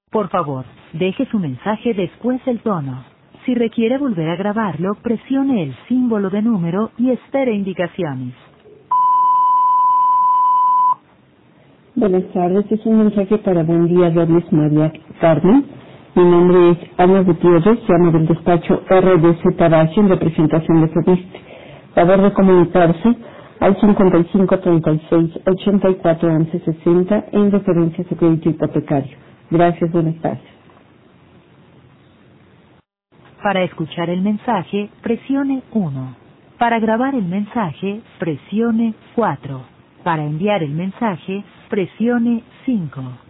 Por favor, deje su mensaje después del tono. Si requiere volver a grabarlo, presione el símbolo de número y espere indicaciones. Buenas tardes, es un mensaje para Buen Día Dobles María Carmen. Mi nombre es Ana Gutiérrez, llamo del despacho RDC Tabasio en representación de Fobiste. Favor de comunicarse al 55 36 84 11 60 en referencia a su crédito hipotecario. Gracias, buenas tardes. Para escuchar el mensaje, presione 1. Para grabar el mensaje, presione 4. Para enviar el mensaje, presione 5.